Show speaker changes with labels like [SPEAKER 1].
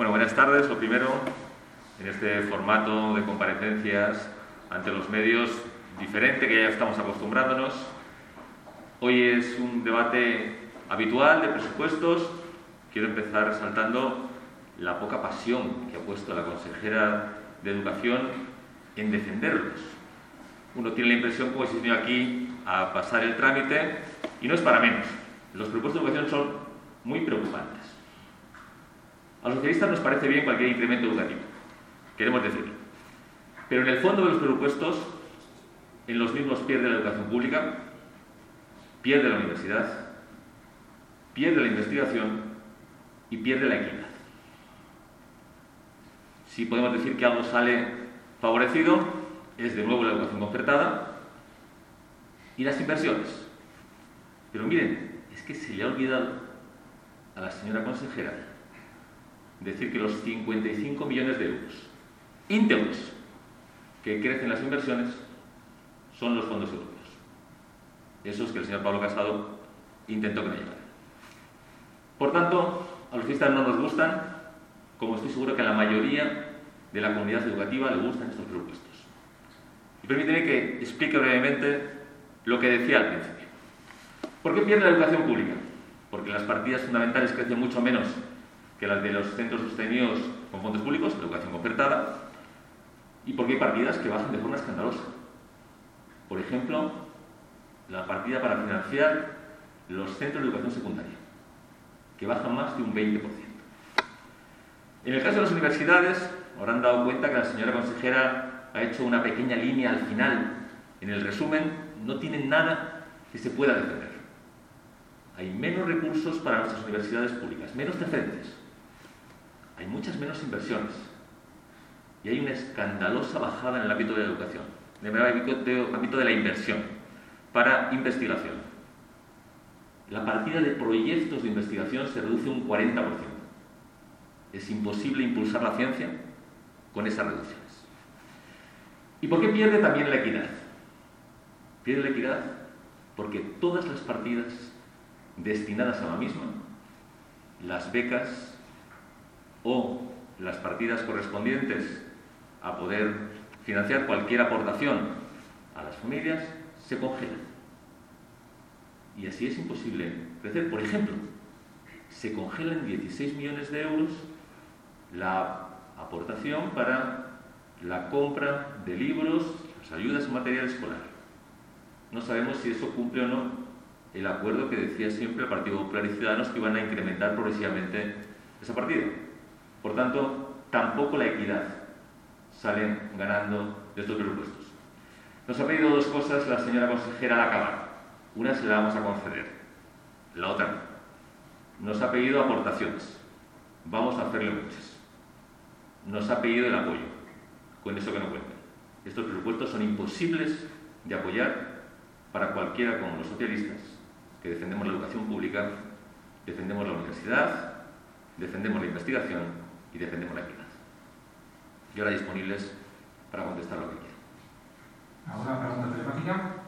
[SPEAKER 1] Bueno, buenas tardes. Lo primero, en este formato de comparecencias ante los medios diferente que ya estamos acostumbrándonos. Hoy es un debate habitual de presupuestos. Quiero empezar resaltando la poca pasión que ha puesto la consejera de Educación en defenderlos. Uno tiene la impresión como si viniera aquí a pasar el trámite, y no es para menos. Los presupuestos de educación son muy preocupantes. A los socialistas nos parece bien cualquier incremento educativo, queremos decirlo. Pero en el fondo de los presupuestos, en los mismos pierde la educación pública, pierde la universidad, pierde la investigación y pierde la equidad. Si podemos decir que algo sale favorecido, es de nuevo la educación concertada y las inversiones. Pero miren, es que se le ha olvidado a la señora consejera decir que los 55 millones de euros íntegros que crecen las inversiones son los fondos europeos. Esos que el señor Pablo Casado intentó que no llegaran. Por tanto, a los socialistas no nos gustan, como estoy seguro que a la mayoría de la comunidad educativa le gustan estos presupuestos. Y permíteme que explique brevemente lo que decía al principio. ¿Por qué pierde la educación pública? Porque las partidas fundamentales crecen mucho menos que las de los centros sostenidos con fondos públicos, la educación concertada, y porque hay partidas que bajan de forma escandalosa. Por ejemplo, la partida para financiar los centros de educación secundaria, que bajan más de un 20%. En el caso de las universidades, habrán dado cuenta que la señora consejera ha hecho una pequeña línea al final. En el resumen, no tienen nada que se pueda defender. Hay menos recursos para nuestras universidades públicas, menos docentes. Hay muchas menos inversiones. Y hay una escandalosa bajada en el ámbito de la educación, en el ámbito de la inversión para investigación. La partida de proyectos de investigación se reduce un 40%. Es imposible impulsar la ciencia con esas reducciones. ¿Y por qué pierde también la equidad? Pierde la equidad porque todas las partidas destinadas a la misma, las becas o las partidas correspondientes a poder financiar cualquier aportación a las familias, se congelan. Y así es imposible crecer. Por ejemplo, se congelan 16 millones de euros la aportación para la compra de libros, las ayudas en material escolar. No sabemos si eso cumple o no el acuerdo que decía siempre el Partido Popular y Ciudadanos, que iban a incrementar progresivamente esa partida. Por tanto, tampoco la equidad sale ganando de estos presupuestos. Nos ha pedido dos cosas la señora consejera al acabar. Una se la vamos a conceder, la otra no. Nos ha pedido aportaciones. Vamos a hacerle muchas. Nos ha pedido el apoyo. Con eso que no cuenten. Estos presupuestos son imposibles de apoyar para cualquiera como los socialistas, que defendemos la educación pública, defendemos la universidad, defendemos la investigación y defendemos la equidad. Y ahora disponibles para contestar lo que quieran.
[SPEAKER 2] ¿Alguna pregunta telemática?